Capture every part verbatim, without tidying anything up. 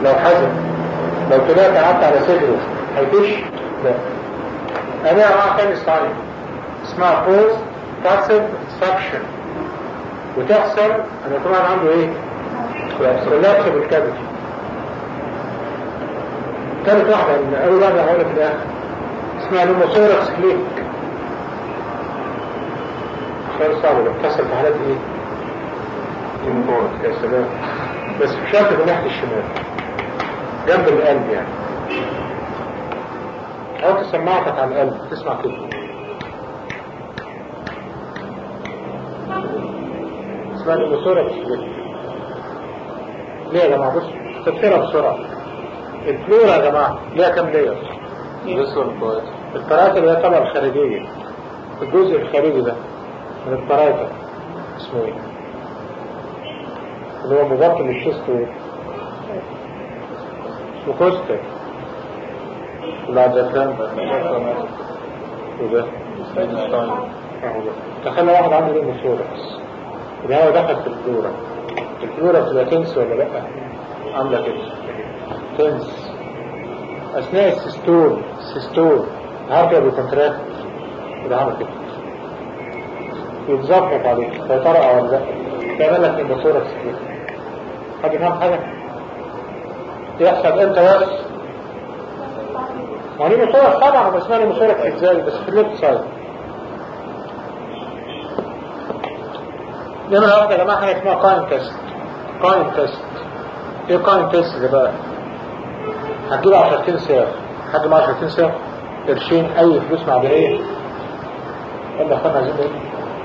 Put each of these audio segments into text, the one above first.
لو حزن، لو طلعت قعدت على صدره هيفش؟ لا. أنا أنواع تاني ثانية اسمها بوست باسيف سكشن، وتحصل أنا طبعا عنده إيه؟ كولابس بالكبد. ثالث واحدة من أول واحدة هقولها في الآخر اسمها نوموثوركس كليك. سؤال صعب ده بتحصل في حالات إيه؟ نوموثوركس. يا سلام. بس في شرط من ناحية الشمال جنب القلب يعني. حط سماعتك على القلب تسمع كده. اسمها نوموثوركس كليك. ليه يا جماعة؟ بص تفسيرها بسرعة. الفلورا يا جماعة ليها كام لير؟ البرايتر اللي هي الطبقة الخارجية، الجزء الخارجي ده من البرايتر اسمه ايه؟ اللي هو مبطن الشيست ايه؟ اسمه كوستر. ولا عدتان وده تخلى واحد عنده ليه نوموثوركس اللي هو دخل في الفلورا. الفلورا بتبقى تنس ولا لأ؟ عاملة كده تنس أثناء السيستول. السيستول هارجة بالكونتراكت اللي عامل كده يتظبط عليك فيطرق ولا لأ، تعمل لك نوموثوركس كده. حد فاهم حاجة؟ يحصل امتى بس؟ ما هو نوموثوركس طبعا بس اسمها نوموثوركس ازاي؟ بس في الليفت سايد. نمرة واحدة يا جماعة حاجة اسمها قايم تيست. قايم تيست ايه قايم تيست ده بقى؟ هتجيب عشرتين سعر، حد مع عشرتين سعر قرشين اي فلوس معدنية ولا اخوانا عايزين ايه؟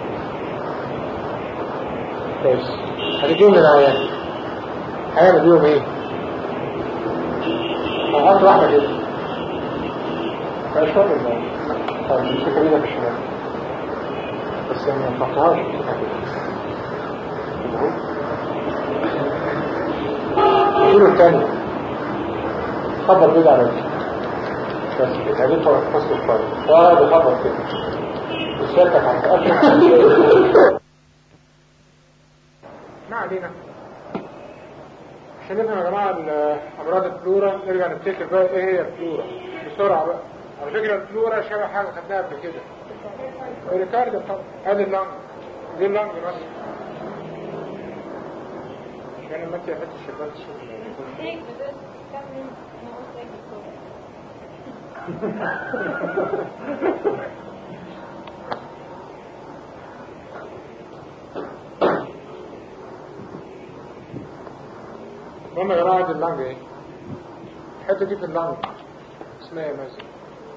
كويس. هتجيبهم للعيان هيعمل بيهم ايه؟ هحط واحدة كده فاشوار الموضوع. طيب نمسك ايدك الشمال بس يعني ما تحطهاش نمسكها كده. الكيلو الثاني خبر بيض على الجسم بس كده هذه طرق فصل الفرق وقعد يخبر كده وسيادتك هتقفل. ما علينا عشان نفهم يا جماعة أمراض الفلورا. نرجع نفتكر بقى ايه هي الفلورا بسرعة بقى. على فكرة الفلورا شبه حاجة خدناها قبل كده الريكارديا طبعا. ادي اللنج دي اللنج مثلا عشان لما انت يفتش الشباب تشوف المهم يا جماعة دي اللنج ايه؟ الحتة دي في اللنج اسمها ايه مثلا؟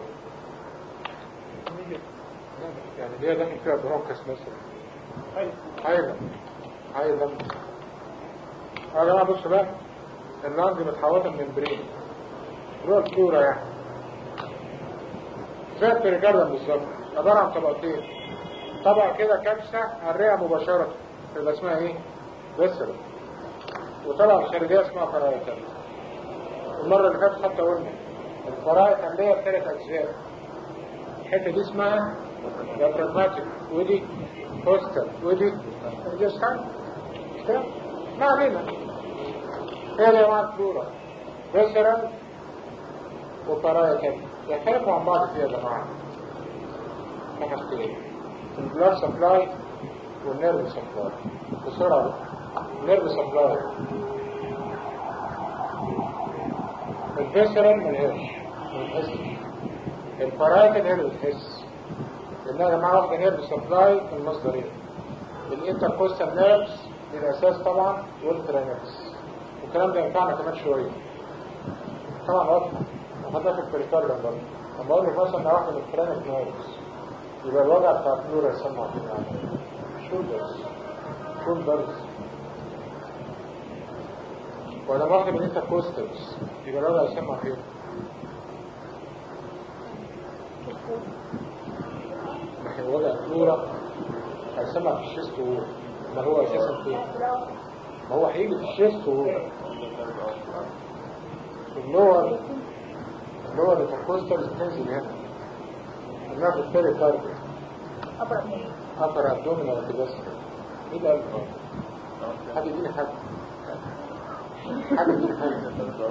يعني دي داخل فيها برونكس مثلا. ايضا ايضا يا جماعة بصوا بقى اللنج متحوطة من برين اللي هو الفلورا يعني زي البريكارديوم بالظبط. عبارة عن طبقتين، طبقة كده كبسة على الرئة مباشرة يبقى اسمها ايه؟ فيسرال. وطبعا الخارجية اسمها فرايتال. المرة اللي فاتت حتى قلنا الفرايتال ليها ثلاث أجزاء. الحتة دي اسمها ديافراجماتيك ودي كوستال ودي الجسم كده ما علينا. هي اللي مع الفلورا فيسرال وفرايتال يختلفوا عن بعض فيها يا جماعة. حاجتين البلاد سبلاي والنيرف سبلاي. بسرعة النيرف سبلاي الفيسرال ملهاش ملهاش. الفرايتال هي اللي بتحس لانها يا جماعة واخدة نيرف سبلاي من المصدرين الانتركوستال نيرفز للأساس طبعا والترانكس. والكلام ده ينفعنا كمان شوية طبعا واضح وحتى في البريكارديوم برضه. لما اقول لك مثلا ان واحدة من الترانك نيرفز يبقى الوضع بتاع الفلورا يسمى كده شولدرز شولدرز. ولما واحدة من الانتركوستالز يبقى الوضع يسمى كده لكن وضع الفلورا هيسمى في الشيست وول. ما هو اساسا فين؟ ما هو هيجي في الشيست وول اللور اللور الانتركوستالز بتنزل هنا انها في الثالث كارد أفر أبدومينال كبسر. مين اللي قال؟ حد يديني حد حاجة تفهم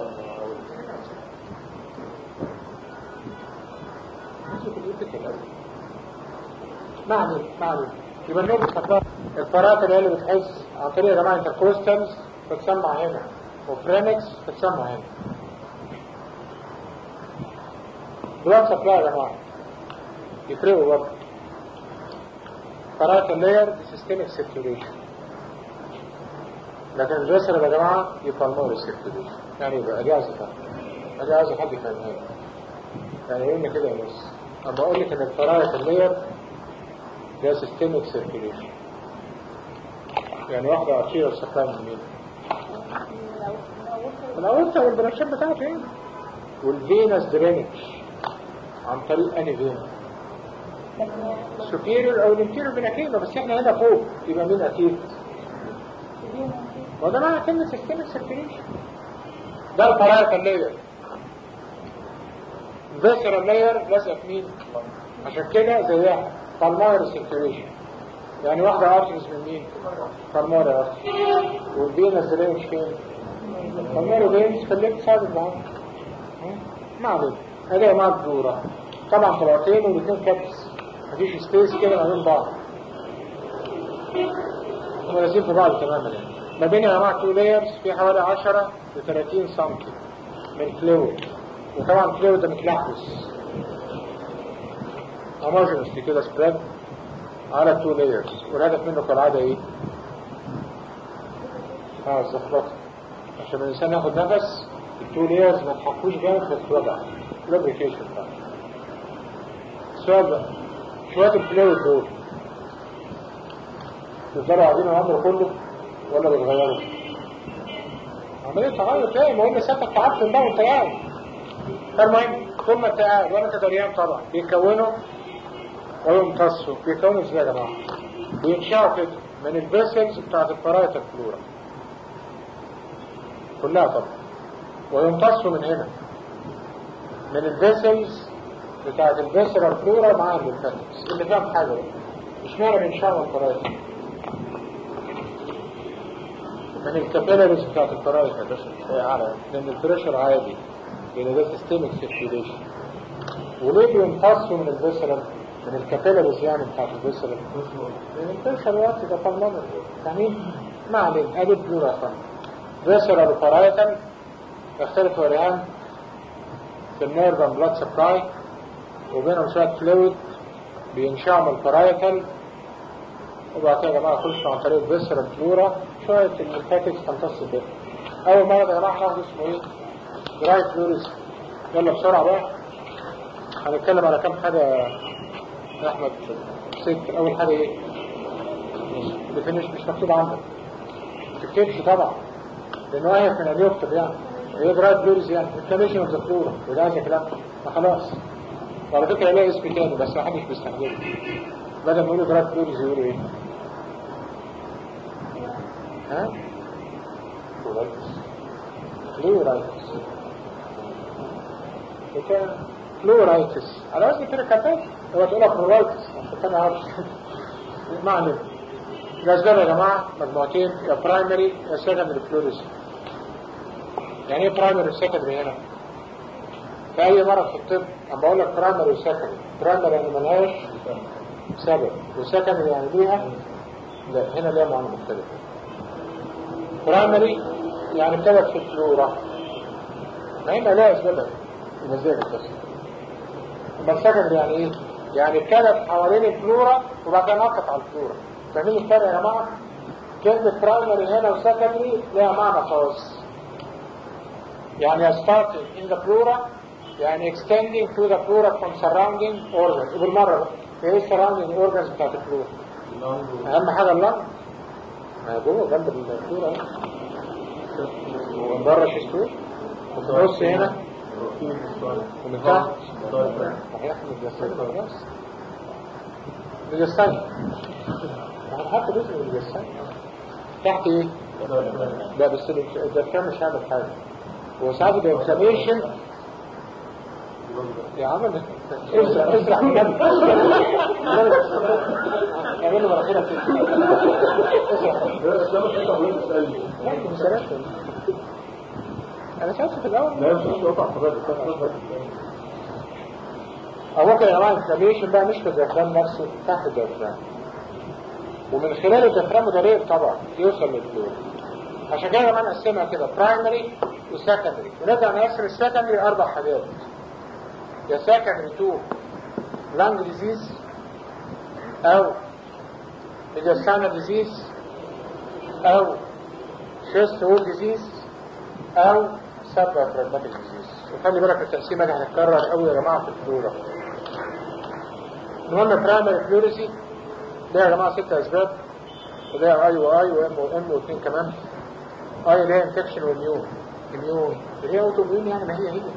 معنى معنى يبقى النور بتفهم الفرات اللي هي اللي بتحس عن طريق يا جماعة انتركوستالز بتسمع هنا وفرينكس بتسمع هنا. بلاد سبلاي يا جماعة يفرقوا برضه. فرات اللاير سيستميك سيركيوليشن، لكن الجسر يا جماعة يبالمور السيركيوليشن. يعني يبقى اجازة فهم اجازة حد يفهمها لي. يعني يقولنا كده يا ناس اما اقول لك ان الفرات اللاير ده سيستميك سيركيوليشن، يعني واحدة أخيرة سبلاي من مين؟ الأورطة والبراشات بتاعته ايه؟ والفينس درينج عن طريق اني فينا السوبيريور او الانتيريور فينا، بس احنا هنا فوق يبقى مين اكيد؟ وده معنى كلمة سيستميك سيركيوليشن. ده الفراية اللاير. الفيسرال لاير لازقة في مين؟ عشان كده زيها بالماير سيركيوليشن، يعني واحدة ارتريز من مين؟ بالماير ارتريز. والفينس درينج فين؟ بالماير فينس في الليفت سايد بتاعها. ما علينا هذا مع الدورة طبعا طبقتين والاثنين كابس، مفيش سبيس كده ما بين بعض، هم لازم في بعض تماما. يعني ما بين يا جماعه تو لايرز في حوالي عشرة ل ثلاثين سم من فلويد، وطبعا الفلويد ده متلحوس هوموجينس كده سبريد على تو لايرز، والهدف منه كالعاده ايه؟ اه الزفلطه عشان الانسان ياخد نفس. التو لايرز ما تحكوش جامد فتتوجع لوبريكيشن بتاعه. السؤال بقى شوية الفلويد دول يفضلوا قاعدين العمر كله ولا بيتغيروا؟ عملية تغير تاني، ما قلنا ساتك تعفن بقى وانت قاعد. فالمهم ثم انت قاعد وانا تدريان طبعا بيكونوا ويمتصوا. بيكونوا ازاي يا جماعة؟ بينشعوا كده من الفيسلز بتاعت الفرايتال فلورا كلها طبعا، ويمتصوا من هنا من الفيسلز بتاعت الفيسرال فلورا مع الليمفاتكس. اللي فاهم حاجة بقى مش معنى بينشعوا الفرايتال من الكابيلاريز بتاعت الفرايتال اعلى لان البريشر عادي، لان ده سيستميك سيركيوليشن. وليه بيمتصوا من الفيسرال من الكابيلاريز يعني بتاعت الفيسرال؟ لان البريشر وقت ده طالما يعني ما علينا. ادي الفلورا فاهم فيسرال وفرايتال يختلف وريان في النيرف اند بلاد سبلاي، وبينهم شوية فلويد بينشعوا من الفرايتال، وبعد كده يا جماعة يخشوا عن طريق فيسرال فلورا شوية الليمفاتكس تمتص بيها. أول مرة يا جماعة هناخد اسمه إيه؟ دراي فلوريزم. يلا بسرعة بقى هنتكلم على كام حاجة يا أحمد. ست أول حاجة إيه؟ ديفينيش مش مكتوب عندك، ما تكتبش طبعا لأنه هي من أن يكتب يعني إيه دراي فلوريزم يعني انفلاميشن أوف ذا فلورا، وده عايز كلام فخلاص. وعلى فكرة ليه اسم تاني بس ما حدش بيستخدمه. بدل ما يقولوا دراي فلوريز يقولوا ايه؟ ها؟ فلورايتس فلورايتس كده فلورايتس على وزن كده كتاب. هو تقولها فلورايتس عشان كده عارف معنى الأسباب يا جماعة مجموعتين، يا برايمري يا سكندري فلوريزم. يعني ايه برايمري وسكندري هنا؟ في أي مرض في الطب أما بقول لك برايمري وسكندري، برايمري يعني ملهاش سبب، وسكندري يعني ليها لا، هنا ليها معنى مختلف. برايمري يعني ابتدت في الفلورا، ما هنا لها أسبابها المزاج التصل. أما السكندري يعني إيه؟ يعني ابتدت حوالين الفلورا وبعد كده نقطت على الفلورا. فاهمين الفرق يا جماعة؟ كلمة برايمري هنا وسكندري لها معنى خاص. يعني starting in the flora يعني extending to the flora from surrounding organs. وبالمرة ايه surrounding organs بتاعت الفلورا؟ اهم حاجة اللنج، ما جوه جنب الفلورا ومن بره شستور وفي النص هنا ومن تحت صحيح من الجسد هنحط جزء من الجسد تحت ايه؟ لا بس الدكتور مش هعمل حاجة وساعات الانفلاميشن يا عم اسرع اسرع بجد اعمل له مراحلة كده اسرع انا سألت في الاول لا مش قطع حضرتك بس او ممكن يا جماعه الانفلاميشن بقى مش في الديافرام نفسه، تحت الديافرام، ومن خلال الديافرام ده رير طبعا يوصل للفلور. عشان كده كمان نقسمها كده برايمري وسكندري، ونبدا نقسم السكندري اربع حاجات: يا سكندري تو لانج ديزيز، او intestinal ديزيز، او شيست وول ديزيز، او سب ديافراجماتيك ديزيز. وخلي بالك التقسيمه دي هتتكرر قوي يا جماعه في الفلورا. المهم برايمري فلوريسي ده يا جماعه ست اسباب، وده اي واي وام وام واثنين كمان. اي اللي هي انفكشن وميون، اميون اللي هي اوتو اميون، يعني ما هي هي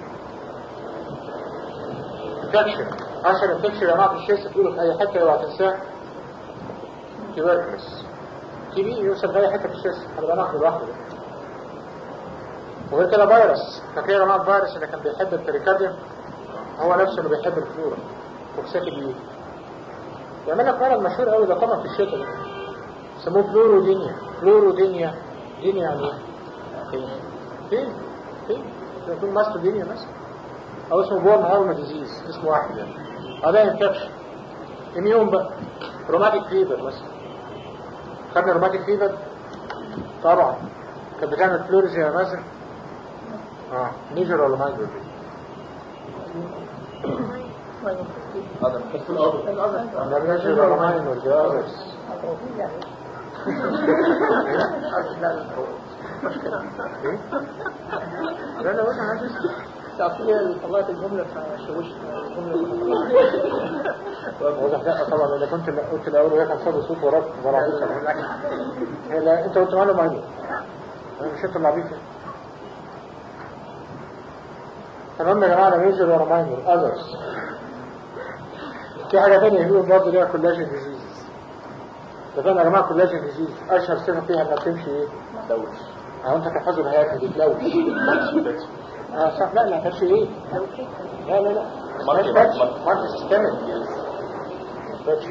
انفكشن. عشان انفكشن يا جماعه في الشيست تقولوا في اي حته اوعى تنساه، تيوبركلس تي بي يوصل في اي حته في الشيست، هنبقى ناخده لوحده. وغير كده فيروس، فاكرين يا جماعه الفيروس اللي كان بيحب البريكارديوم هو نفسه اللي بيحب الفلورا، توكسيك بي. يعمل لك مرض مشهور قوي ده طبعا في الشتاء ده، يسموه فلورودينيا. فلورودينيا دينيا يعني ايه؟ فين؟ فين؟ فين؟ يكون ماستودينيا مثلا، او اسمه بورن هارم ديزيز، اسمه واحد يعني. هذا انفكشن. اميون بقى، روماتيك فيفر مثلا. خدنا روماتيك فيفر طبعا كانت بتعمل فلوريز يا مازن. اه نيجر ولا مايجر؟ هذا بس الأرض انا نيجر ولا مايجر دي اذرز. لا لا بس انا عايز تعطيه طلعت الجملة فشوش الجملة واضح. لا طبعا انا كنت قلت الاول وهي كان صوت صوت وراك ضربت. لا انت قلت معلومه مايجر، انا مش انت اللي عبيط. تمام يا جماعه، ميجر ولا ماينر اذرز. في حاجه ثانيه يقولوا برضه ليها كولاجين ديزيز. اتفقنا يا جماعه كولاجين ديزيز اشهر صفه فيها انها بتمشي ايه؟ تلوث. اه انت تحفظوا الهياكل دي تلوث. اه صح. لا لا تمشي ايه؟ لا لا لا مش باتش مارك سيستمك باتش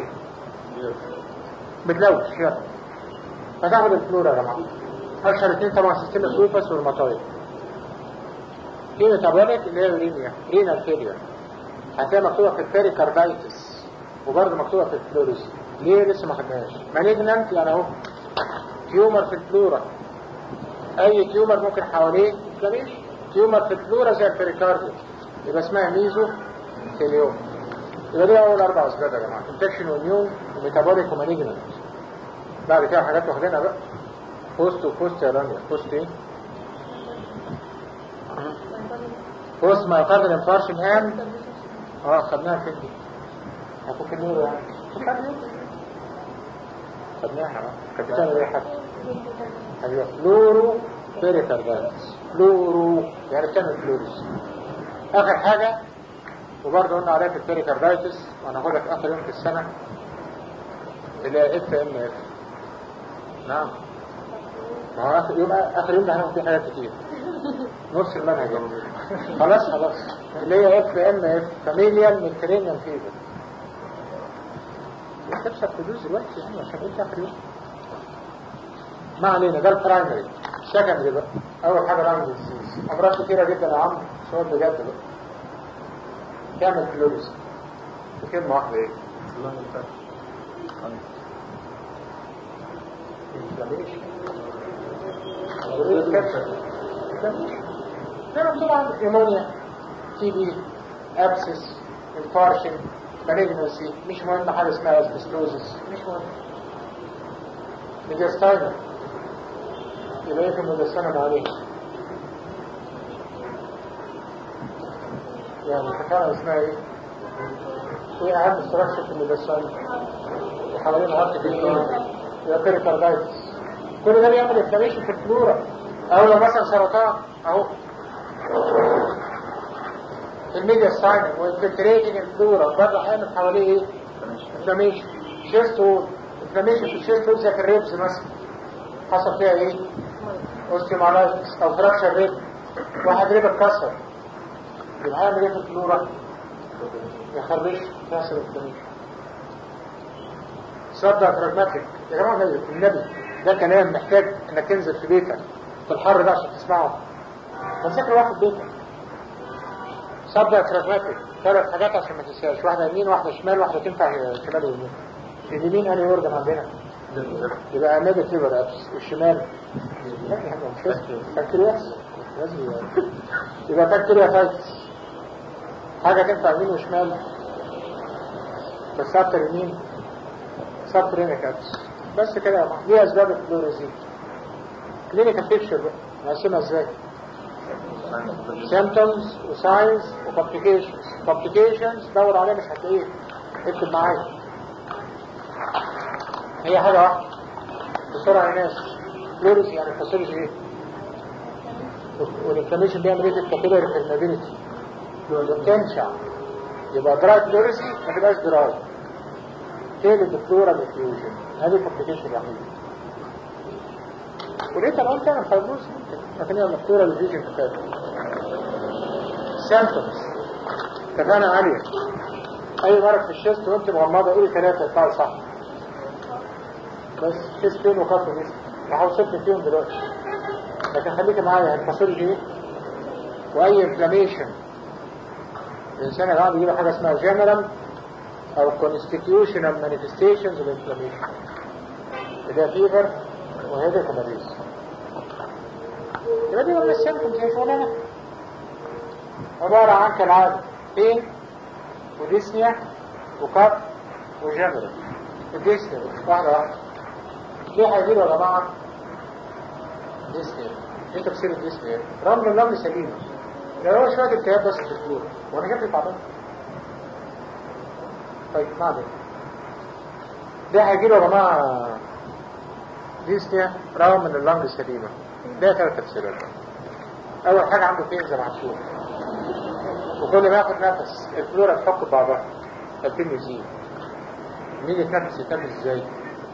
بتلوث يلا. فتاخد الفلورا يا جماعه. اشهر اثنين طبعا سيستم السوبس والمطاير. في ميتابوليك اللي هي رينيا رينال فيلير، هتلاقي مكتوبه في البيريكاردايتس وبرضه مكتوبه في الفلوريس. ليه لسه ما خدناهاش؟ مالجنانت يعني اهو تيومر في الفلورا، اي تيومر ممكن حواليه انفلاميشن. تيومر في الفلورا زي البيريكارديوم يبقى اسمها ميزو ثيليوم. يبقى دي اول اربع اسباب يا جماعه: انفكشن وميون وميتابوليك ومالجنانت. بعد كده حاجات واخدينها بقى بوست وبوست يا رانيا. بوست ايه؟ بوست مايوكاردال انفارشن اند اه خدناها فين دي؟ هتفك النور يعني خدناها كانت بتعمل ايه حتى؟ ايوه فلورو بيريكاردايتس. فلورو يعني بتعمل فلوريس. اخر حاجه وبرضه قلنا عليها في البيريكاردايتس وهناخدها في اخر يوم في السنه اللي هي اف ام اف. نعم ما هو اخر يوم اخر يوم ده هناخد فيه حاجات كتير نص المنهج خلاص خلاص اللي هي اف ام اف فاميليال ميديترينيان فيفر. تكسب فلوس دلوقتي يعني عشان قلت اخر يوم. ما علينا، ده البرايمري. سكندري بقى اول حاجه لانج ديزيز، امراض كتيره جدا يا عم شغل بجد بقى. تعمل فلوريس بكلمه واحده ايه؟ نعم طبعا ايمونيا، تي بي، ابسس، انفارشن، مالجنسي، مش مهم حاجه اسمها اسبستوزس، مش مهم. ميدياستاينر يبقى ايه في الميدياستاينر عليه؟ يعني تفاعل اسمها ايه؟ ايه اهم استراكشر في الميدياستاينر؟ وحوالين الهارت بيت يبقى بيريكاردايتس. كل ده بيعمل انفلاميشن في الفلورا. او لو مثلا سرطان اهو الميدياستاينر وانفلتريتنج الفلورا برضه هيعمل حواليه ايه؟ انفلاميشن. شيست وول انفلاميشن في الشيست وول زي في الريبز مثلا حصل فيها ايه؟ اوستيومالايتس او فراكشر ريب، واحد ريب اتكسر يبقى هيعمل ايه في الفلورا؟ يخربش يحصل انفلاميشن. صدق دراجماتيك يا جماعه زي النبي، ده كلام محتاج انك تنزل في بيتك في الحر ده عشان تسمعه. بس فاكر واحد بيتا سبدا تراجماتيك ثلاث حاجات عشان ما تنساش، واحده يمين واحده شمال، واحده تنفع شمال ويمين. اليمين انهي اورجن عندنا؟ يبقى امامك ليفر ابس، والشمال بنكرياس لازم يبقى بنكرياتايتس. حاجه تنفع يمين وشمال بس اكتر يمين سابرينيك ابس. بس كده يا جماعه دي اسباب الفلوريزين. كلينيكال بيكتشر بقى نقسمها ازاي؟ symptoms وساينز وكومبليكيشنز. كومبليكيشنز دور عليها مش هتلاقيه، اكتب معايا هي حاجه واحده بسرعه يا ناس. فلوريزي يعني فاسيولوجي ايه؟ والانفلاميشن بيعمل ايه في الكابيلاري بيرمابيلتي؟ تنشع. يبقى دراي فلوريزي ما تبقاش دراي، تقلب الفلورال انفيوجن. هذه الكومبليكيشن الوحيده. وليه طبعا تعمل فايبروز ممكن، لكن هي الفلورال انفيوجن كفايه. سيمبتومز كفايه عاليه. اي مرض في الشيست وانت مغمضه قولي ثلاثه يطلعوا صح. بس شيست بين وخط جسم هوصفني فيهم دلوقتي، لكن خليك معايا. الفاسيولوجي ايه؟ واي انفلاميشن الانسان يا جماعه بيجيله حاجه اسمها جنرال او constitutional manifestations of inflammation. ده فيفر وهيدك ومريض. يبقى دي من السيمبتومز هي شغلانه عباره عن كالعاده بين وديسنيا وكف وجنرال. الديسنيا واحده واحده. ليه هيجيله يا جماعه ديسنيا؟ ايه تفسير الديسنيا؟ رمل اللمل سليمه، لو هو شويه التهاب بس في الفلور وانا جبت تعبان. طيب ما ده ده هيجيله يا جماعه ديسنيا رغم ان اللنج سليمه. ده ثلاث تفسيرات. اول حاجه عنده فين زي ما هتشوف، وكل ما ياخد نفس الفلورا تحك بعضها الفين يزيد. مين يتنفس؟ يتنفس ازاي؟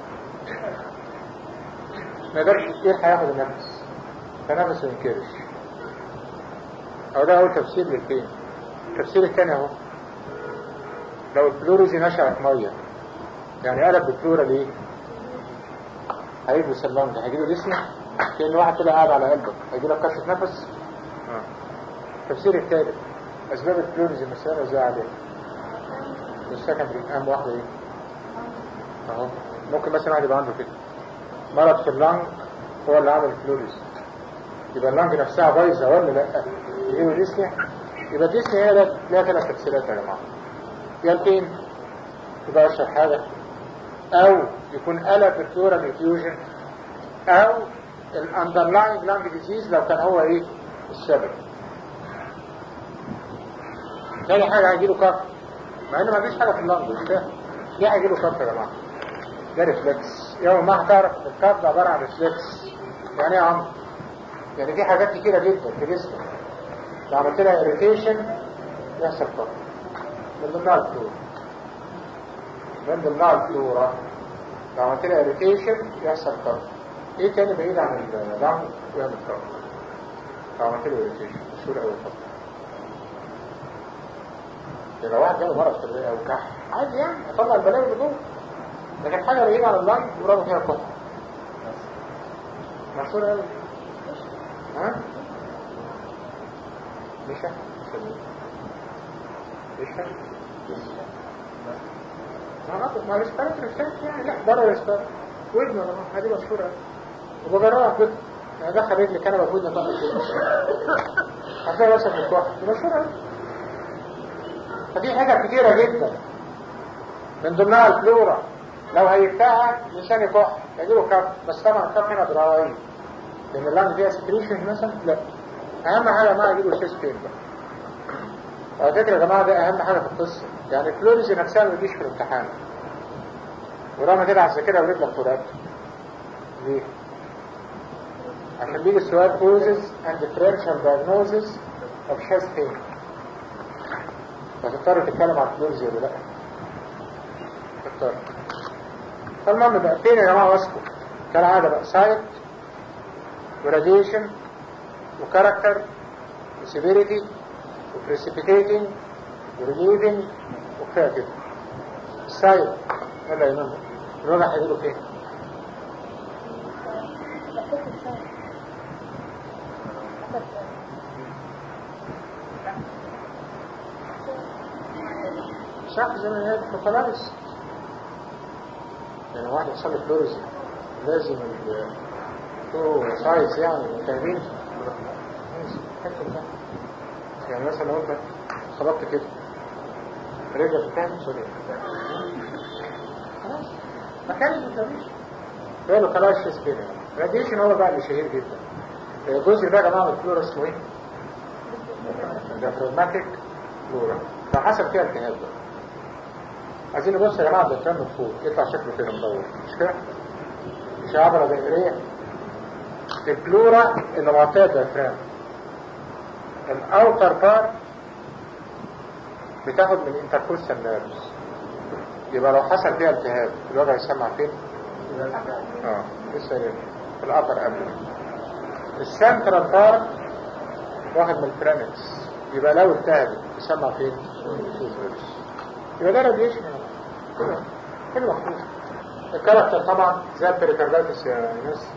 ما يقدرش يلحق ياخد النفس فنفسه ينكرش. او ده اول تفسير للفين. التفسير الثاني اهو، لو الفلوريزي نشأت ميه يعني قلب بالفلورا ليه؟ هيجي سلام هيجي له جسمه كأن واحد طلع قاعد على قلبك، هيجي لك كشف نفس. اه التفسير الثالث اسباب الفلوريزي مسألة ازاي عليها السكندري. اهم واحده ايه؟ اهو ممكن مثلا واحد يبقى عنده كده مرض في اللنج هو اللي عمل الفلوريزي، يبقى اللنج نفسها بايظه ولا لا؟ يجي له ديسنيا. يبقى ديسنيا هي لها ثلاث تفسيرات يا جماعه. يا البين يبقى اشهر حاجه، او يكون قلب الفلورال انفيوجن، او الاندرلاين لانج ديزيز لو كان هو ايه السبب. ثاني حاجه هيجيله كف، مع انه ما فيش حاجه في اللانج مش فاهم ليه هيجيله كف يا جماعه. ده ريفلكس. يوم ما هتعرف الكف ده عباره عن ريفلكس. يعني ايه يا عم؟ يعني في حاجات كتيره جدا في جسمك لو عملت لها اريتيشن يحصل كف. من ضمنها الفلورا من ضمنها الفلورا لو عملت لها اريتيشن يحصل كف. ايه تاني بعيد عن اللنج ويعمل كف؟ لو عملت له اريتيشن مشهور قوي الكف. لو واحد جاله مرض في الرئه او كح عادي يعني اطلع البلاوي اللي جوه، لكن حاجه بعيده عن اللنج ورغم فيها كف مشهور قوي. ها؟ مشا؟ مشا؟ ما نطق ما رسبرت رسبرت يعني لا بره رسبرت ودنا لما هذه مشهورة وبجراها كده يعني دخل رجلي كنبه في ودنا طاقة كده هتلاقي وصف الكوح دي مشهورة. فدي حاجة كتيرة جدا من ضمنها الفلورا. لو هيفتها لسان يكح يجيله كف، بس طبعا الكف هنا دراعين لان اللانج فيها سكريشن مثلا. لا اهم حاجه ما يجيله شيست بين بقى. على فكره يا جماعه ده اهم حاجه في القصه. يعني الفلوريزي نفسها ما بتجيش في الامتحان ورغم كده على الذاكره ورجلك فرقت ليه؟ عشان بيجي السؤال causes and differential diagnosis of chest pain، فتضطر تتكلم عن الفلوريزي ولا لا؟ تضطر. فالمهم بقى فين يا جماعه وصفه؟ كالعاده بقى سايت وراديشن وكاركتر وسيفيريتي وبريسيبيتيتنج وريليفنج وكفايه كده. السايد ولا ينام الوضع هيجيله فين؟ صح زي ما هي فخلاص. يعني واحد يحصل له فلوريزم لازم ال تو سايز يعني متابعين يعني مثلا لو انت خبطت كده رجع بتاعي سوري خلاص مكان الانفلاميشن ده له كلاش كده. راديشن هو بقى اللي شهير جدا. الجزء ده يا جماعه من الفلورا اسمه ايه؟ ديافراجماتيك فلورا. فحسب فيها التهاب بقى. عايزين نبص يا جماعه الدكتور من فوق يطلع شكله كده مدور مش كده؟ مش عبره دائريه. الفلورا اللي معطيه الديافرام الاوتر بار بتاخد من انتركوستال نيرفز. يبقى لو حصل فيها التهاب الوجع يسمع فين؟ اه لسه في الابر قبل. السنترال بار واخد من الفرينكس. يبقى لو التهبت يسمع فين؟ يبقى ده راديشن كده كده محفوظ. الكاركتر طبعا زي البريكاردايتس يا ناس.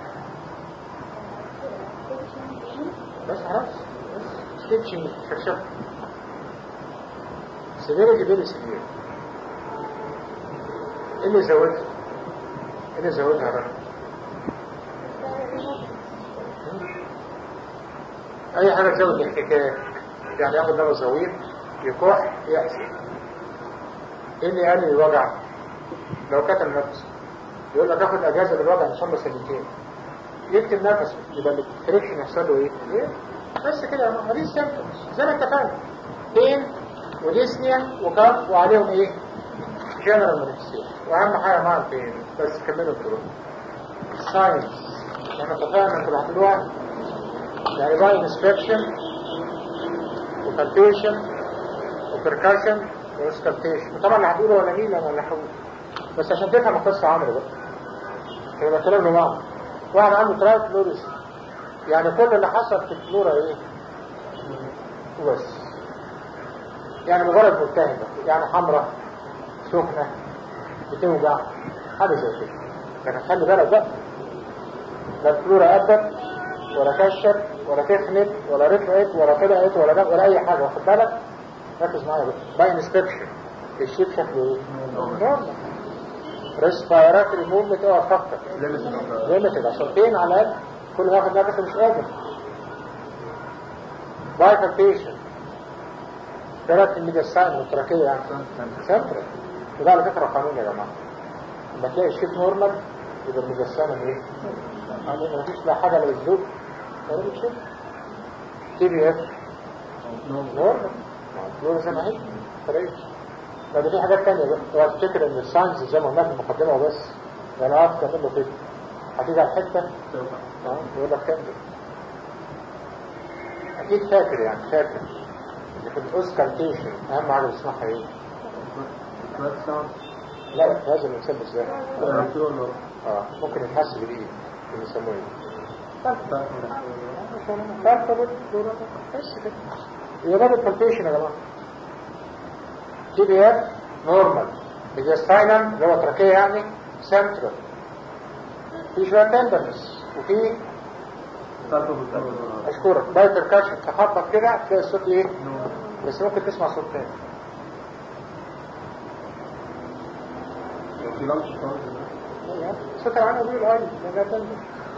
بس خلاص ستيتشنج شرشف سيفيريتي فيري سيفير. ايه اللي زودها؟ ايه اللي زودها بقى؟ اي حاجه تزود الاحتكاك يعني ياخد دواء زويد يكح يحسن. ايه اللي قال الوجع؟ لو كتم نفسه يقول لك اخد اجازه للوجع ان شاء الله سنتين يكتم نفسه يبقى الفريكشن يحصل له ايه؟ ايه؟ بس كده ما دي سيمبتومز زي ما اتفقنا بين وديسنيا وكف وعليهم ايه؟ جنرال مانيفستيشن. واهم حاجه مع البين بس كملوا الدروس. ساينس احنا اتفقنا انتوا هتقولوها يعني باي انسبكشن وبالبيشن وبركاشن واسكالتيشن. طبعا اللي هتقوله ولا مين ولا هقول بس عشان تفهم القصه عمرو بقى يبقى كلام لبعض. واحد عنده ترايت فلوريس يعني كل اللي حصل في الفلورا ايه؟ وبس يعني مجرد ملتهبه يعني حمراء سخنه بتوجع حاجه زي كده. لكن خلي بالك بقى لا الفلورا قدت ولا كشت ولا تخنت ولا رفعت ولا طلعت ولا ده ولا اي حاجه. واخد بالك؟ ركز معايا بقى. باي انسبكشن الشيب شكله ايه؟ نورمال. ريسبيراتوري موفمنت اوعى تفكر ليميتد عشان فين على الاقل كل ما ياخد نفسه مش قادر. باي بالبيشن ثلاث الميديستاين والتراكيه يعني سنترال. وده على فكره قانون يا جماعه. لما تلاقي الشيب نورمال يبقى الميديستاين ايه؟ يعني مفيش لا حاجه لا بتزوق ولا بتشوف. تي بي اف نورمال نورمال زي ما هي فريش. لكن في حاجات تانية بقى وافتكر ان الساينس زي ما قلنا في المقدمه وبس يعني عارف تعمل له كده هتيجي على الحته اه يقول لك كمل. اكيد فاكر يعني فاكر اللي في الاوسكالتيشن اهم حاجه بتسمعها ايه؟ لا لازم الانسان ازاي؟ اه ممكن يتحس بالايد اللي يسموه ايه؟ فالفا فالفا بس كده. يبقى ده البالبيشن يا جماعه. تي بي اف نورمال ميديستاينم اللي هو تراكيه يعني سنترال. في شويه تندرنس وفي اشكرك باي بركاشن تخبط كده تلاقي الصوت ايه؟ بس ممكن تسمع صوت تاني. صوت العالم بيقول اي لا تندر.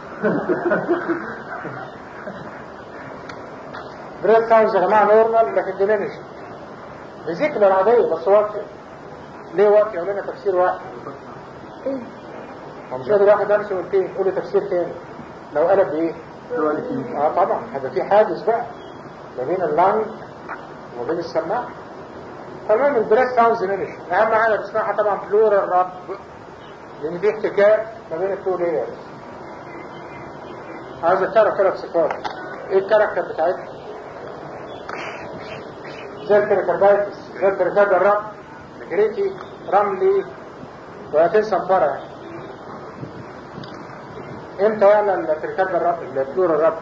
بريد ساينز يا جماعه نورمال لكن ديمينش بذكر العادية بس واقع. ليه واقع؟ يقول لنا تفسير واحد ايه؟ مش قادر واحد امشي والتين قول لي تفسير تاني لو قلب بايه؟ اه طبعا هذا في حاجز بقى ما بين اللانج وما بين السماع. تمام. البريد ساوندز ديمينش اهم حاجه بتسمعها طبعا فلورا الرب لان دي احتكاك ما بين التو لايرز. عايز تعرف ثلاث صفات. ايه الكاركتر بتاعتها؟ زي البريكاردايتس زي البريكارد الرب جريتي رملي وهتنسى مفرع. امتى يعمل البريكارد الرب الفلور الرب؟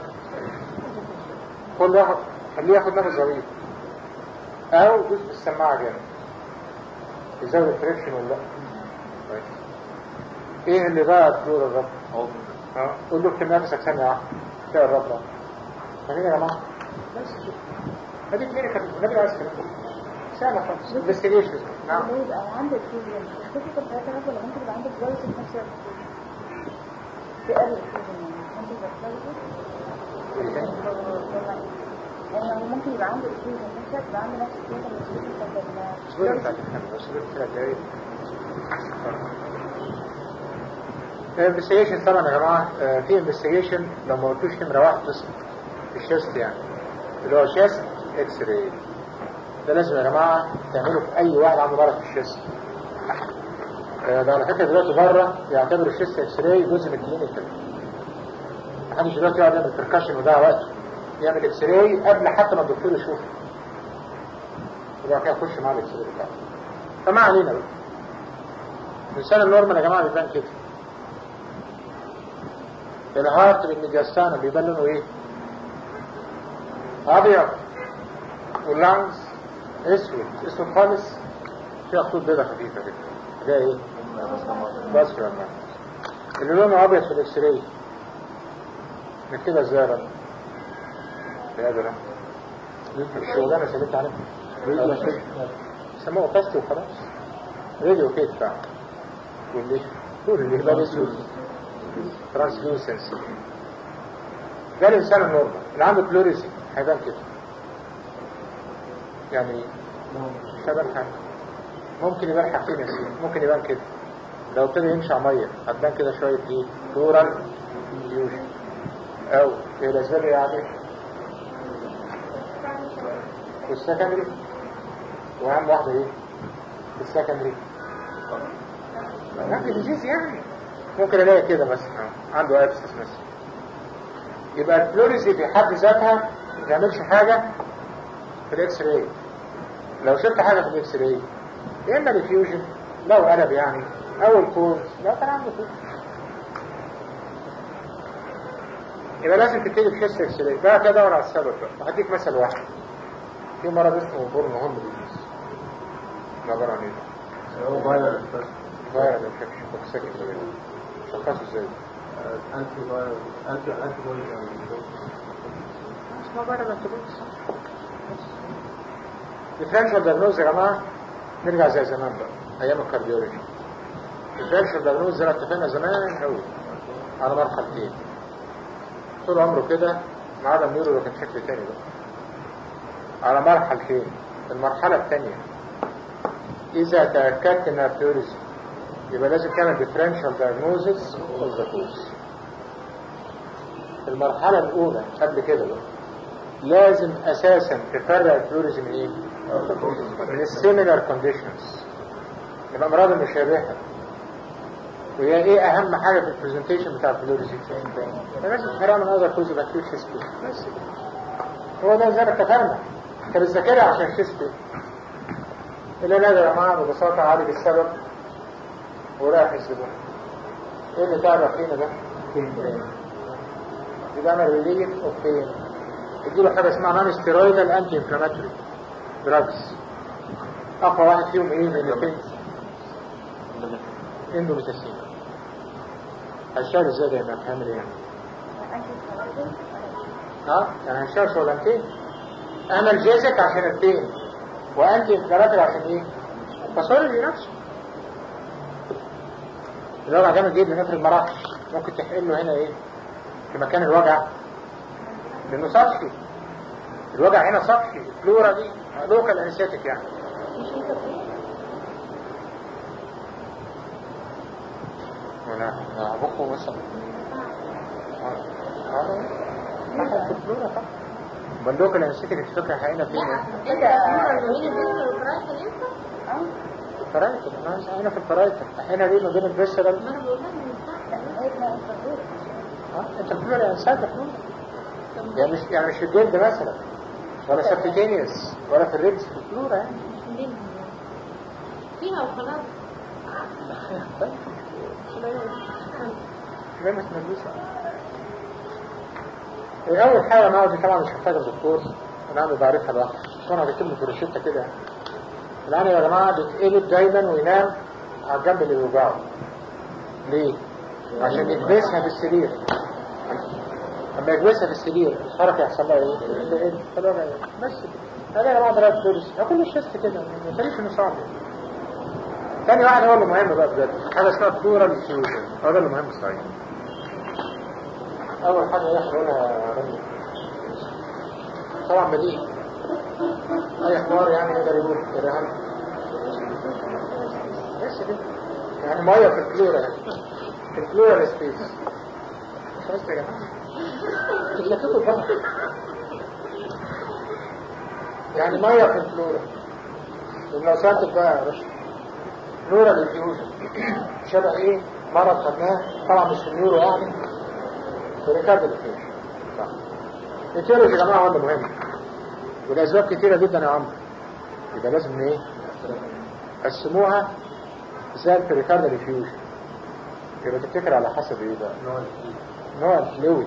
كل واحد خليه ياخد نفس زويد او دوس بالسماعه جامد يزود الفريكشن ولا لا؟ طيب ايه اللي بقى الفلور الرب؟ اه قول له اكتب نفسك ثانيه واحده تلاقي الرب فاهمين يا جماعه؟ بس هذه كلينيكال النبي عايز كده سهلة خالص انفستيجيشن. نعم لو يبقى عندك فيزيون تختفي كل ثلاثة ولا ممكن يبقى عندك فيروس في نفس الوقت في قلب الفيزيون يعني ممكن يبقى فيروس يعني ممكن يبقى عندك فيزيون نفس الوقت يبقى عنده نفس الفيزيون اصبروا بتاعت الحمد اصبروا ثلاث دقايق. الانفستيجيشن طبعا يا جماعة في انفستيجيشن لو ما قلتوش نمرة واحد تصل الشيست يعني اللي هو شيست اكس راي. ده لازم يا جماعة تعمله في اي واحد عنده مرض في الشيست. ده على فكرة دلوقتي بره يعتبروا الشيست اكس راي جزء من الكلينيكال. محدش دلوقتي يقعد يعمل بركاشن وده وقته يعمل اكس راي قبل حتى ما الدكتور يشوفه يبقى كده يخش معاه الاكس راي بتاعه. فما علينا بقى الانسان النورمال يا جماعة بيبان كده. الهارت بالميدياستانا بيبان لونه ايه؟ ابيض واللانز اسود اسود خالص فيها خطوط بيضة خفيفة كده. ده ايه؟ باسكولار اللي لونه ابيض في الاكس راي نكتبها ازاي بقى؟ بقدر الشغلانة سألت عليها سموه قصتي وخلاص راديو كيت بتاع واللي طول اللي هبال اسود ترانسلوسنسي. ده الانسان النورمال اللي عنده كلوريزي هيبان كده يعني مش هيبان حاجة. ممكن يبان حاجتين يا سيدي. ممكن يبان كده لو ابتدى يمشي على ميه هتبان كده شوية ايه دورال فيوجن او ايه الاسباب يعني في السكندري واهم واحدة ايه في السكندري نحن الجيز يعني ممكن الاقي كده مثلا عنده ابسس مثلا. يبقى الفلوريزي في حد ذاتها ما تعملش حاجة في الاكس راي. لو شلت حاجة في الاكس راي يا اما الفيوجن لو قلب يعني او الكوز لا كان عنده كده. يبقى لازم تبتدي بشيست اكس راي بقى كده دور على السبب بقى. وهديك مثل واحد في مرض اسمه بورن هوم ديزيز. نظر عن ايه؟ هو فايروس فايروس انفكشن توكسيك شخصه ازاي؟ انتي فايروس انتي انتي فايروس اسمه فايروس انتبوتس. ديفرنشال دايجنوز يا جماعه نرجع زي زمان بقى ايام الكارديولوجي. ديفرنشال دايجنوز زي ما اتفقنا زمان قوي على مرحلتين طول عمره كده ما عدا النيورو كان شكل تاني بقى على مرحلتين. المرحلة الثانية إذا تأكدت إنها بلوريزي يبقى لازم تعمل differential diagnosis of the cause. المرحلة الأولى قبل كده بقى لازم أساسا تفرق البلوريزي من إيه؟ من السيميلار كونديشنز يبقى أمراض المشابهة. وهي إيه أهم حاجة في البرزنتيشن بتاع البلوريزي؟ لازم تفرق من هذا الكوز يبقى كيوت شيستي بس هو ده زي ما اتفقنا. طب الذاكرة عشان شيستي العلاج يا جماعة ببساطة عالج السبب وراح الزبون. ايه اللي تعرف فينا ده؟ يبقى انا ريليف اوف بين اديله حاجة اسمها نون ستيرويدال انتي انفلاماتوري دراجز. اقوى واحد فيهم ايه من الاثنين؟ اندوميتاسين. هشتغل ازاي ده يبقى هتعمل ايه يعني؟ ها؟ يعني هشتغل شغلانتين اعمل جيزك عشان البين وانتي انفلاماتوري عشان ايه؟ فصولي نفسه الوجع جامد جدا نفرض ما راحش ممكن تحقن له هنا ايه في مكان الوجع لانه سطحي. الوجع هنا سطحي. الفلورا دي لوكال انستيك يعني وانا هبقه مثلا اه اه في الفلورا طبعا بندوك الانستيك الفكرة هنا فين الفرايتر. انا هنا في الفرايتر هنا دي ما بين الفيسرال اه انت الفلورا يعني سادة فلورا يعني مش يعني مش في الجلد مثلا ولا سبتيتينيوس ولا في الريبس في الفلورا يعني فيها وخلاص ليه مش مدوسة. اول حاجة انا دي طبعا مش محتاج الدكتور انا عم بعرفها لوحدي وانا هكتبه في الروشتة كده. الآن يا جماعة بيتقلب دايما وينام على الجنب اللي بيوجعه. ليه؟ عشان يكبسها بالسرير اما يجلسها في السرير الحركه يحصل لها ايه؟ ايه؟ طبعا بس هذا يا جماعه ده فلوس كل الشست كده ما تاريخ انه صعب. تاني واحد هو اللي مهم بقى بجد حاجه اسمها بلورال فيوجن هو ده اللي مهم صحيح. اول حاجه يحصلها رجل طبعا بديهي اي حوار يعني يقدر يقول ارهاب بس كده يعني ميه في البلورال في البلورال سبيس مش عايز يا جماعه تكلفته البحر يعني ميه في البلورال. لو سألتك بقى يا باشا بلورال فيوجن شبه ايه مرض خدناه طبعا مش في النيورو يعني بريكارد الفيوجن صح. التيولوجي يا جماعه هو اللي مهم والاسباب كتيره جدا يا عمرو يبقى لازم ايه قسموها زي البريكارد الفيوجن يبقى تفتكر على حسب ايه بقى نوع الفلويد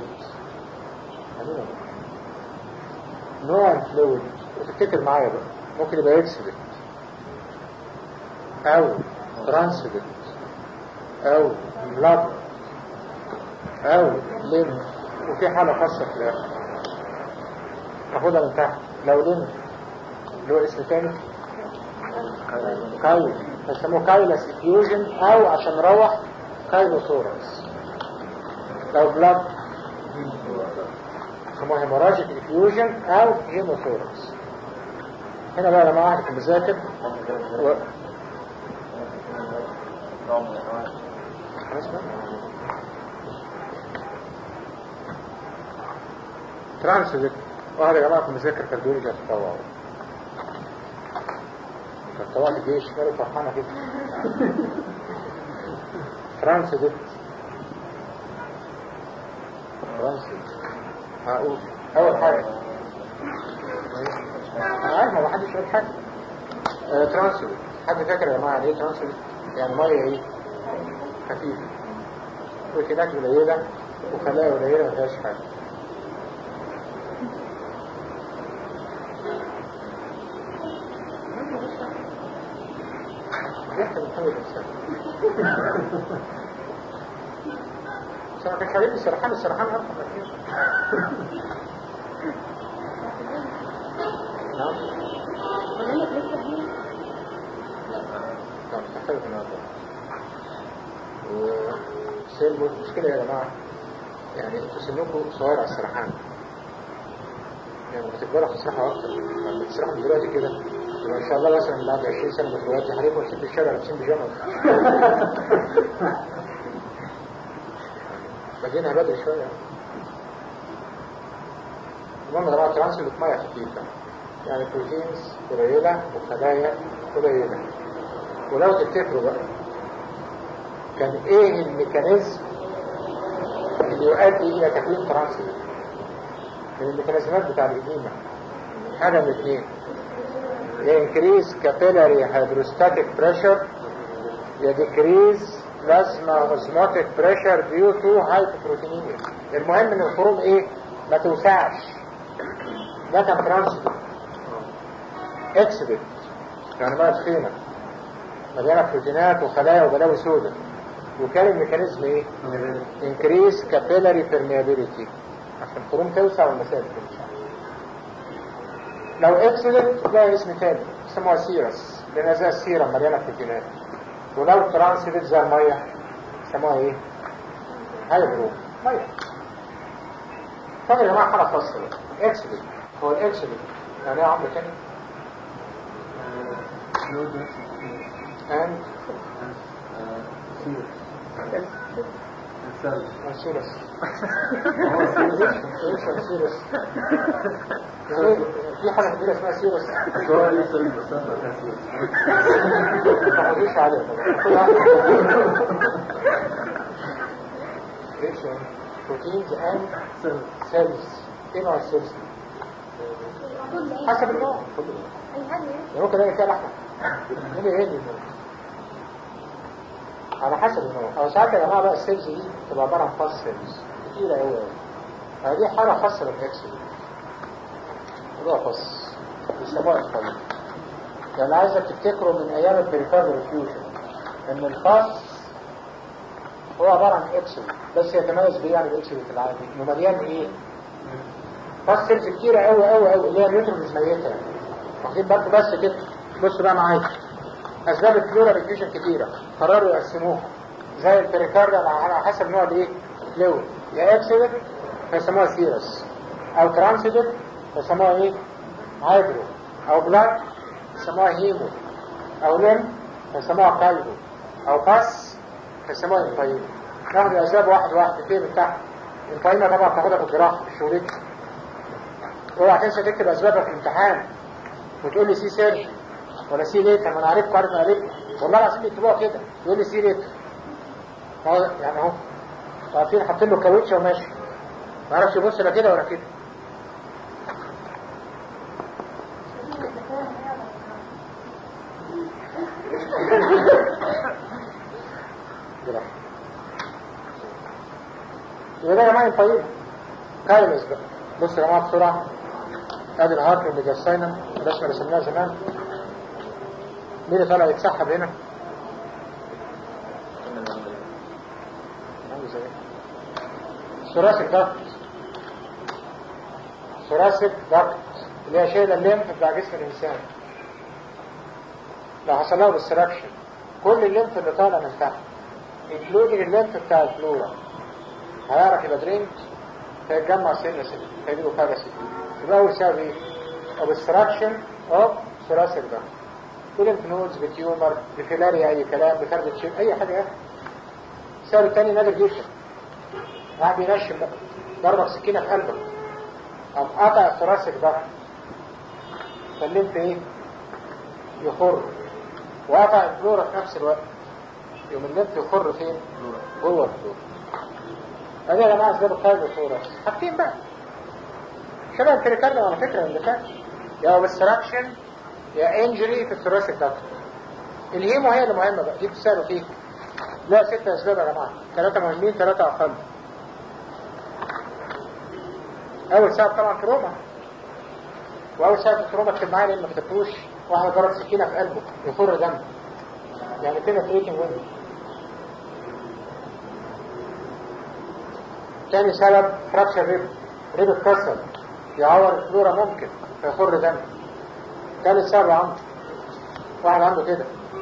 نوع الفلويد وتفتكر معايا بقى ممكن يبقى اكسيدنت او ترانسيدنت او بلاد او ليمف وفي حالة خاصة في الاخر ناخدها من تحت لو ليمف له اسم تاني كايل بيسموه كايلس افيوجن او عشان نروح كايلوثوركس. لو بلاد يسموه هيموراجيك افيوجن او هيموثوركس. هنا بقى لما واحد يكون مذاكر و... ترانسيدنت واحد يا جماعه يكون مذاكر كارديولوجي هتطوعه طلعت الجيش ماله فرحانه كده. ترانسيدنت ترانسيدنت هقول اول حاجه انا عارف ما حدش يقول حاجه. آه ترانسيدنت حد فاكر يا جماعه يعني ايه ترانسيدنت؟ يعني ميه ايه خفيفه بروتينات قليله وخلايا قليله ما فيهاش حاجه. يحتاج الحمد لله بس انا كنت حبيبي السرحان السرحان ارحم كتير. نعم طب تحتاج النهارده وسيلمو مش كده يا جماعه يعني انتوا سنكم صغير على السرحان يعني بتكبروا تسرحوا اكتر لما تسرحوا دلوقتي كده يبقى ان شاء الله مثلا بعد عشرين سنه دلوقتي هنبقوا ماشيين في الشارع لابسين بيجامه. بدينا بدري شويه. المهم يا جماعه ترانسيدنت ميه خفيفه يعني بروتينز قليله وخلايا قليله. ولو تفتكروا بقى كان ايه الميكانيزم اللي يؤدي الى تكوين ترانسيدنت من الميكانيزمات بتاع الإديمة؟ حاجه من اثنين يا increase capillary hydrostatic pressure يا decrease plasma osmotic pressure due to hypoproteinemia. المهم ان الخروم ايه ما توسعش. ده كان ترانسيدنت. اكسيدنت يعني ما تخينه مليانه بروتينات وخلايا وبلاوي سوداء وكان الميكانيزم ايه increase capillary permeability عشان الخروم توسع والمسافه توسع. لو اكسيدنت ده اسم تاني اسمها سيرس لان زي السيره مليانه بروتينات. ولو ترانسيدنت زي الميه اسمها ايه هايدرو ميه. طبعا يا جماعه حاله خاصه اكسيدنت هو الاكسيدنت يعني ايه عمرو تاني and سيرس سيرس في حاجة كبيرة اسمها سيرس ما تحضيش عليها بروتينز and cells. ايه نوع السيلز؟ حسب النوع ممكن الاقي فيها لحمة مين ايه على حسب النوع. او ساعات يا جماعه بقى السيلز دي تبقى عباره عن فاست سيلز كتيره قوي قوي. هذه حاله خاصه بالاكسل موضوع خاص بيسموها الفاست. يعني عايزك تفتكروا من ايام البريكارديال فيوجن ان الفاست هو عبارة عن اكسل بس يتميز بيه يعني الاكسل العادي انه مليان ايه؟ بس سيلز كتيرة قوي قوي قوي اللي هي النيوترونز ميتة يعني واخدين بالكم بس كده. بصوا بقى معايا اسباب الفلورال افيوجن كتيرة قرروا يقسموها زي البريكارديال على حسب نوع الايه؟ فلويد يا اكسيدنت فيسموها سيرس او ترانسيدنت فيسموها ايه؟ هايدرو او بلاد فيسموها هيمو او لم فيسموها كايدو او باس فيسموها انفايم. ناخد الاسباب واحد واحد فين من تحت. الانفايمة طبعا تاخدها في الجراحة في الشوريك. اوعى تنسى تكتب اسبابها في الامتحان وتقول لي سي سيرجن ولا سي ليتر. ما انا عارفكم عارف عارف والله العظيم يكتبوها كده يقول لي سي ليتر يعني اهو عارفين حاطين له كاوتشه وماشي ما اعرفش يبص لا كده ولا كده. يبقى ده يا جماعه طيب كايلس بقى. بصوا يا جماعه بسرعه ادي الهارت والميجاستاينم الرسمه اللي رسمناها زمان. مين اللي طالع يتسحب هنا؟ ثوراسيك داكت. ثوراسيك داكت اللي هي شايله الليمف بتاع جسم الانسان. لو حصل له ديستراكشن كل الليمف اللي طالع من تحت انكلودنج الليمف بتاع الفلورا هيعرف يبقى درينج فيتجمع سنه سنه فيجيله فاجاسيت. يبقى اول سبب ايه؟ اوبستراكشن اوف ثوراسيك داكت. كل نودز بتيومر بفيلاريا اي كلام بفرد شيء اي حاجه. السبب الثاني نادر جدا واحد بينشم بقى ضربك سكينه في قلبك قام قطع الثوراسيك داكت فالليمف ايه؟ يخر وقطع الفلورا في نفس الوقت يوم الليمف يخر فين؟ جوه الفلورا. ادي يا جماعه اسباب الكارديوثوراكس حاطين بقى شبه البريكارديوم على فكره اللي فات يا اوبستراكشن يا انجري في الثوراسيك داكت. الهيمو هي اللي مهمه بقى دي بتسالوا فيه. لا ست اسباب يا جماعه ثلاثه مهمين ثلاثه اقل. اول سبب طبعا تروما واول سبب التروما اكتب معايا لان ما كتبتوش واحد ضرب سكينه في قلبه يخر دم يعني كده تريكنج وين. ثاني سبب فراكشر ريب ريب اتكسر يعور الفلورا ممكن فيخر دم. ثالث سبب عنده واحد عنده كده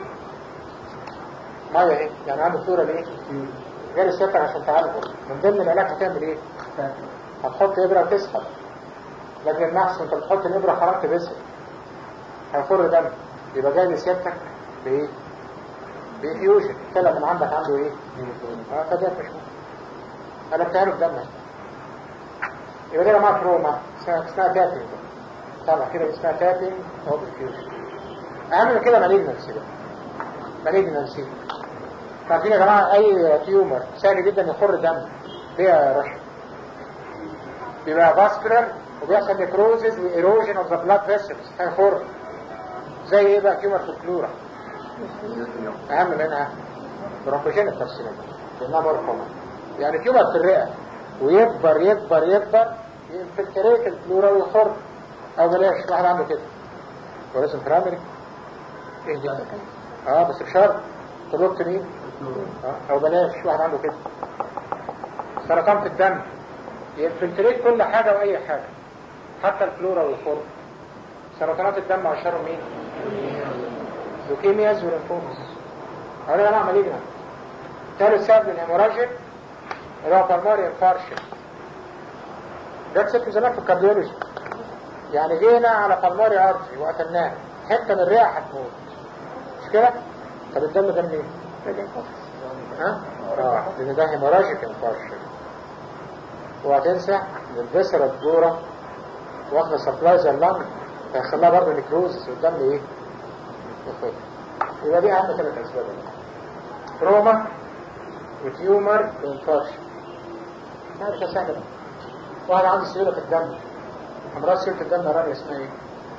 ميه اهي يعني عنده فلورا ليه؟ غير السكر عشان تعالجه. من ضمن العلاج هتعمل ايه؟ هتحط ابره وتسحب لكن النحس انت بتحط الابره خرجت بسر هيخر دم. يبقى جاي لسيادتك بايه؟ بإفيوجن الكلى من عندك عنده ايه؟ اه فده مش مهم انا بتعرف دمك. يبقى ده معاه تروما اسمها تابينج طبعا كده اسمها تابينج او بإفيوجن. اهم من كده مالجنسي بقى. مالجنسي عارفين يا جماعه اي تيومر سهل جدا يخر دم ليه يا رشا؟ بيبقى فاسكولار وبيحصل نيكروزز وايروجن اوف ذا بلاد فيسلز هيخر. زي ايه بقى تيومر في الفلورا؟ اهم منها برونكوجينيك كارسينوما لانها مرحومه يعني تيومر في الرئه ويكبر يكبر يكبر ينفلتريت الفلورا ويخر. او بلاش واحد عنده كده ولازم برامري ايه دي؟ اه بس بشرط تلوكت مين؟ اه او بلاش واحد عنده كده سرطان في الدم ينفلتريت كل حاجه واي حاجه حتى الفلورا ويخر. سرطانات الدم اشهرهم مين؟ لوكيمياز والليمفوماس. هقول انا اعمل ايه هنا؟ ثالث سبب للهيموراجيك اللي هو بالماري انفارشن. ده كسبت زمان في الكارديولوجي يعني جينا على بالماري ارتري وقتلناه حته من الرئه هتموت مش كده؟ طب الدم ده منين؟ ها؟ اه لان ده هيموراجيك انفارشن. وهتنسى ان الفيسرا الدوره واخده سبلاي زي اللنج هيحصل لها برضه نيكروز والدم ايه؟ يخر. يبقى دي اهم ثلاث اسباب تروما وتيومر وانفارشن. مش سهله. واحد عنده سيوله في الدم امراض سيوله الدم رانيا اسمها ايه؟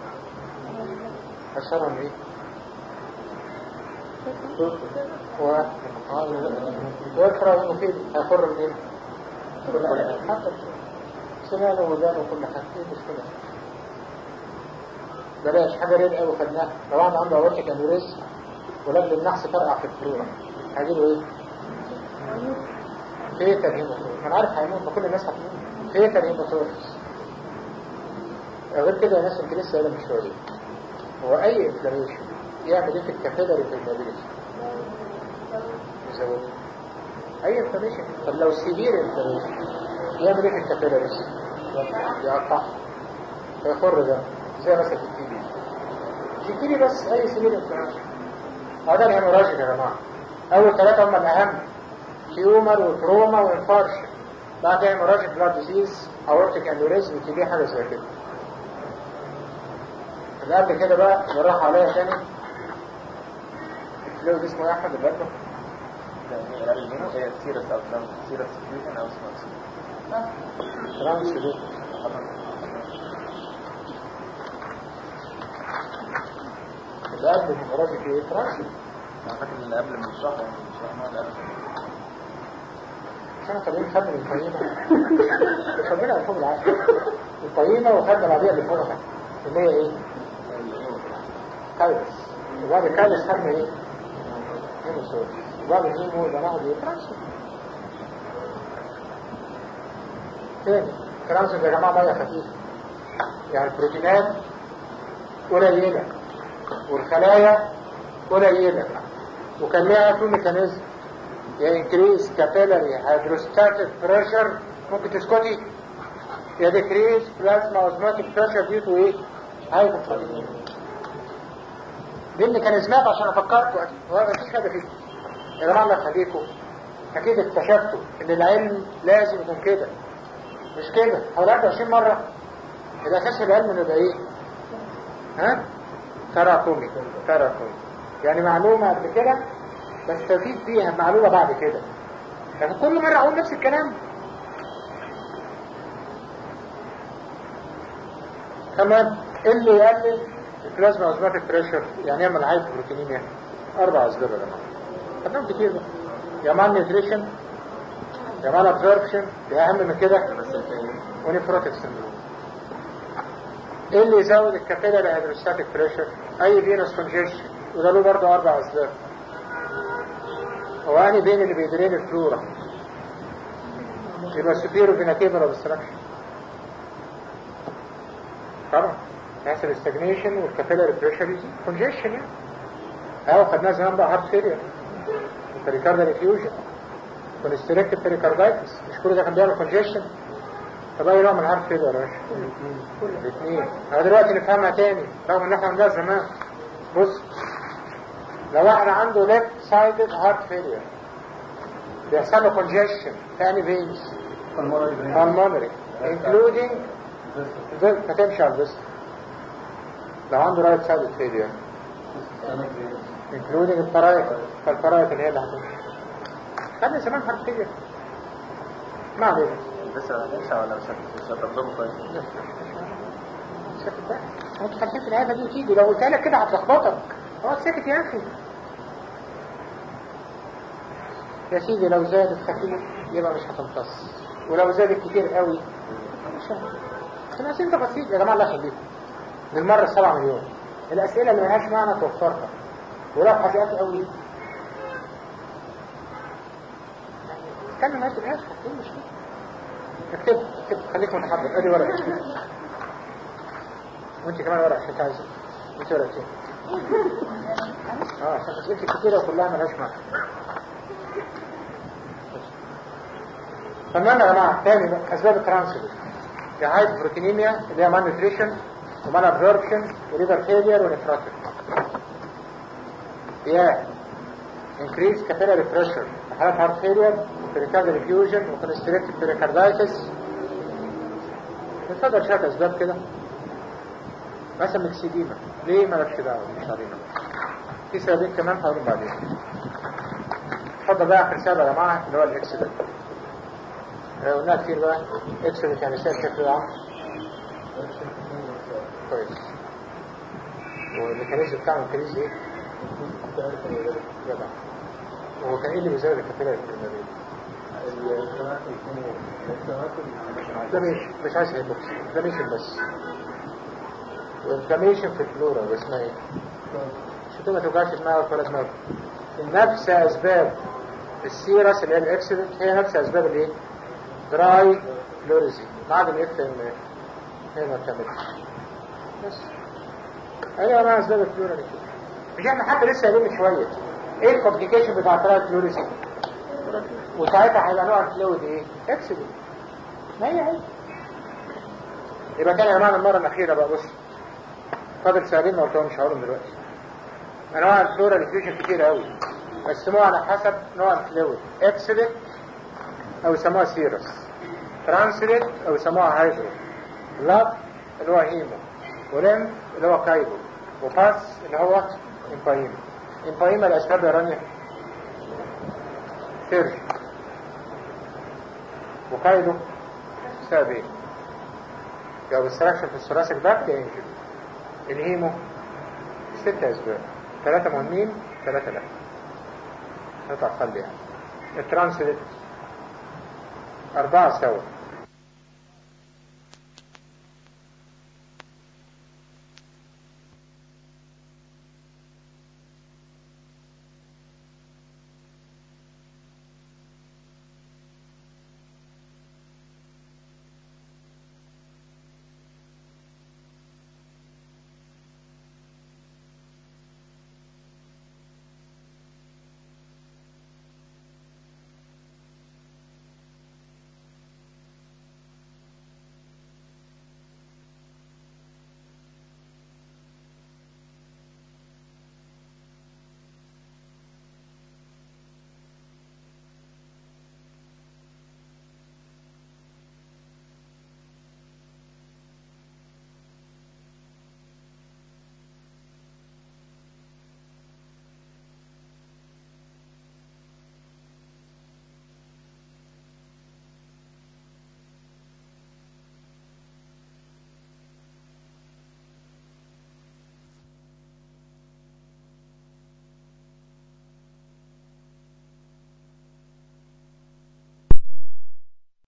اشهرهم ايه؟ و ويفرع مفيد هيخر منين؟ حتى سنانه وودانه وكل حاجه ايه المشكله؟ بلاش حاجه ريد قوي خدناها. لو عنده عنده اورتيك انوريزم ولجل النحس فرقع في الفلورا هيجيله ايه؟ فيتال هيماتوريس. انا عارف هيموت، ما كل الناس هتموت. فيتال هيماتوريس. غير كده يا ناس انت لسه قايله من شويه، هو اي انفلاميشن يعمل ايه في الكابيلاري بيرميابيليتي؟ يزود اي انفلاميشن. طب لو سيفير انفلاميشن يعمل ايه في الكابيلاريز؟ يقطع فيخر ده زي مثلا في التي بي. مش التي بي بس، اي سيفير انفلاميشن. هذا الهيموراجيك يا جماعه. اول ثلاثه هم الاهم، تيومر وتروما وانفارشن. بعد هيموراجيك بلاد ديزيز، اورتيك انوريزم، تي بي، حاجه زي كده. اللي قبل كده بقى نروح عليها تاني. الفلويد اسمه يا احمد اللي قبله؟ هي سيرس او سيرس فيوجن او اسمها ترانسفيوجن. اللي قبل الهيموراجيك ايه؟ ترانسفيوجن. اعتقد اللي قبل من شهر يعني من شهر اللي قبل احنا طالعين خدنا من الطينة خدنا الفوق العاشر الطينة، وخدنا بعديها اللي فوقها اللي هي ايه؟ كالس. وبعد كالس خدنا ايه؟ هيموسورس. وبعد الهيمو ده ناخد ايه؟ ترانسفيوجن. تاني ترانسفيوجن يا جماعة مية خفيفة، يعني البروتينات قليلة والخلايا قليلة، وكان ليها تو ميكانيزم، يا انكريز كابيلاري هيدروستاتيك بريشر، ممكن تسكتي، يا ديكريز بلازما اوزماتيك بريشر دي تو ايه؟ هايبوبروتينيميا. دي الميكانيزمات عشان افكركم. هو مفيش حاجه فيكم يا جماعه، الله يخليكم اكيد اكتشفتوا ان العلم لازم يكون كده، مش كده. حوالي عشرين مره الاساس العلم انه يبقى ايه؟ ها؟ تراكمي. تراكمي يعني معلومه قبل كده بستفيد فيها معلومة بعد كده، لكن كل مرة أقول نفس الكلام. كمان اللي يقلل البلازما اوزماتيك بريشر يعني يعمل هايبوبروتينيميا، أربع أسباب يا جماعة. خدناهم كتير بقى، يا مال نيوتريشن، يا مال ابزوربشن، يا أهم من كده ونيفروتيك سندروم. ايه اللي يزود الكابيلاري هيدروستاتيك بريشر؟ أي فينوس كونجيشن، وده له برضه أربع أسباب. هو أني بين اللي بيدرين الفلورا يبقى سوبيرو فيناتيفال اوبستراكشن طبعا، يحصل استجنيشن والكابيلاري بريشر يزيد، كونجيشن يعني. اهو خدناها زمان بقى، هارت فيلير، بريكاردال افيوجن، كونستريكتيف بريكاردايتس، مش كل ده كان بيعمل كونجيشن؟ طب اي نوع من الهارت فيلير يا باشا؟ الاثنين. انا دلوقتي نفهمها تاني رغم ان احنا عندنا زمان. بص، لو واحد عنده ليفت سايدد هارت فيلير بيحصل له كونجيشن في اني فينز؟ pulmonary including potential vessel. لو عنده رايت سايدد فيلير including الفرايت، فالفرايت اللي هي اللي هتمشي. خلي زمان هارت فيلير ما علينا. لسه هتمشي ولا مش هتطلبه كويس؟ ساكت بقى، انت خلفت العيبه دي وتيجي، لو قلت لك كده هتلخبطك. اقعد ساكت يا اخي. يا سيدي لو زادت خفيف يبقى مش هتمتص، ولو زادت كتير قوي مش هتمتص. بس انت بسيط يا جماعه، الله يخليكم. للمره سبعة مليون الاسئله اللي مالهاش معنى توفرها، ولو حاجات قوي اتكلم معاك في الاخر. ايه المشكله؟ اكتب اكتب، خليك متحضر. ادي ورقه، وانت كمان ورقه عشان تعزي. انت ورقتين اه عشان اسئلتك كتيره وكلها مالهاش معنى. فالمهم يا جماعه تاني بقى اسباب الترانسفير، يا هايبوبروتينيميا اللي هي مان نيوتريشن ومان ابزوربشن وليفر فيلير ونفروتيك، يا انكريز كابيلاري بريشر في حالات هارت فيلير وبريكاردال افيوجن وكونستريكتيف بريكاردايتس. نتفضل شويه اسباب كده، مثلا مكسيديما، ليه مالكش دعوه مش علينا. في سببين كمان هقولهم بعدين. اتفضل بقى اخر سبب يا جماعه اللي هو الاكسيدنت. قلنا كتير بقى اكسيدنت يعني سبب شكله عام كويس. والميكانيزم بتاع الميكانيزم ايه؟ جدع. هو كان ايه اللي بيزود الكابيلاري بريميابيليتي؟ ده مش مش عايز هيبوكس، ده مش بس والانفلاميشن في الفلورا واسمها ايه؟ شو ما توجعش دماغك ولا دماغك. نفس اسباب السيرس اللي هي الاكسيدنت هي نفس اسباب الايه؟ دراي فلوريزي بعد الاف ام هي ما بتعملش بس. ايوه انا اسباب الفلورا دي مش احنا حتى لسه قايلين من شويه ايه الكومبليكيشن بتاع دراي فلوريزي؟ وساعتها هيبقى نوع الفلويد ايه؟ اكسيدنت. ما هي هي يبقى كان يا جماعه المره الاخيره بقى بص فاضل سؤالين ما قلتهمش هقولهم دلوقتي. انواع الفلورا ديفيوجن كتير قوي قسموها على حسب نوع الفلويد اكسيدنت او يسموها سيرس ترانسيدنت او يسموها هايدرو بلاد اللي هو هيمو وليمف اللي هو كايبو وباس اللي هو امبايما. امبايما الاسباب يا رانيا سيرج وكايدو سبب ايه؟ لو بالسراكشن في الثراسك باك ينجل. الهيمو ست اسباب ثلاثة مهمين ثلاثة لا ثلاثة اقل يعني. الترانسيدنت أربعة سوا